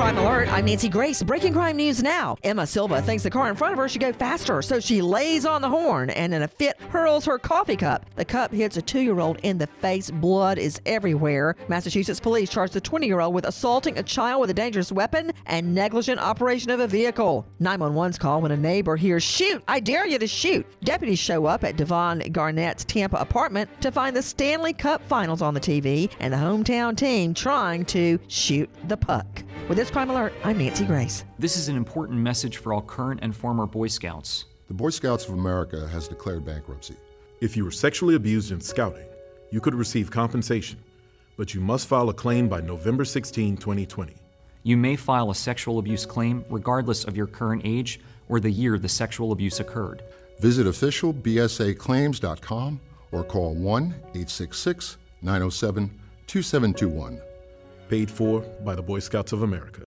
Crime Alert, I'm Nancy Grace. Breaking crime news now. Emma Silva thinks the car in front of her should go faster, so she lays on the horn and in a fit hurls her coffee cup. The cup hits a 2-year-old in the face. Blood is everywhere. Massachusetts police charged the 20-year-old with assaulting a child with a dangerous weapon and negligent operation of a vehicle. 911's call when a neighbor hears, "Shoot, I dare you to shoot." Deputies show up at Devon Garnett's Tampa apartment to find the Stanley Cup Finals on the TV and the hometown team trying to shoot the puck. With this Crime Alert, I'm Nancy Grace. This is an important message for all current and former Boy Scouts. The Boy Scouts of America has declared bankruptcy. If you were sexually abused in scouting, you could receive compensation, but you must file a claim by November 16, 2020. You may file a sexual abuse claim regardless of your current age or the year the sexual abuse occurred. Visit officialbsaclaims.com or call 1-866-907-2721. Paid for by the Boy Scouts of America.